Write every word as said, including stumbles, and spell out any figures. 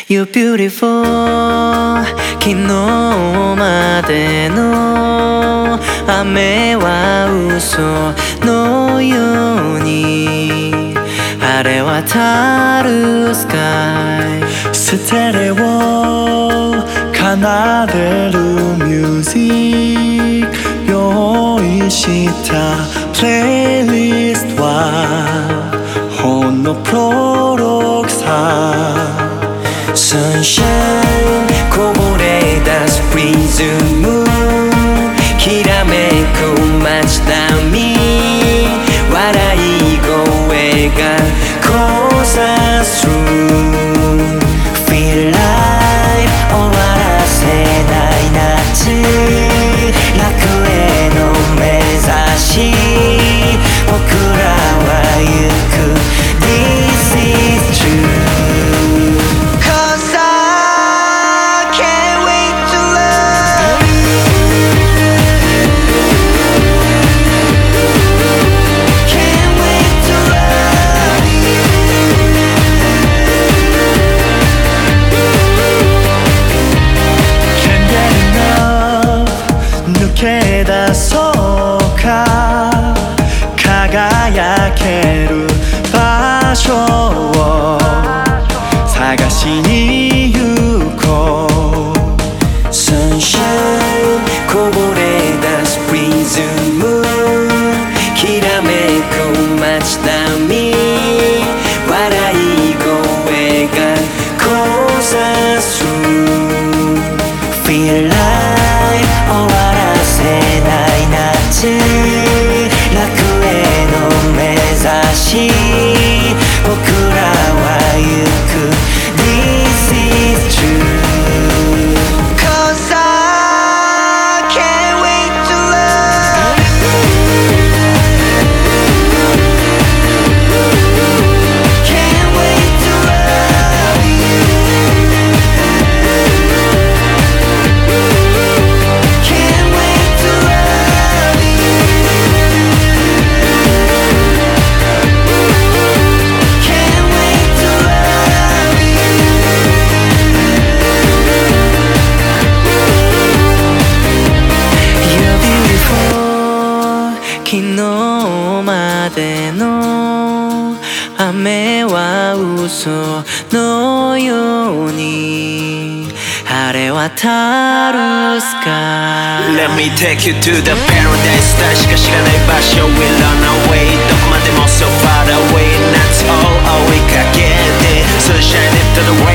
You're beautiful 昨日までの雨は嘘のように晴れ渡るスカイステレオ奏でるミュージック用意したプレイリストはほんのプロローグさ Sunshine こぼれ出すプリズムきらめく街並み笑い声が交差する Feel like 終わらせない夏楽への目指し僕らは行く This is true Cause I can't wait to love Can't wait to love Can't get enough 抜け出そうか輝ける場所を探しに行こう Sunshine こぼれ出すプリズムきらめく街並み笑い声が交差する Feel like 終わらせない夏楽への目指し僕らは行く This is true Cause I can't wait to love Can't wait to love Can't wait to love Can't wait to love You're beautiful 昨日までの雨は嘘のように晴れ渡るスカイ Let me take you to the paradise 確か知らない場所 We run away どこまでも so far away 夏を追いかけて Sunshine into the world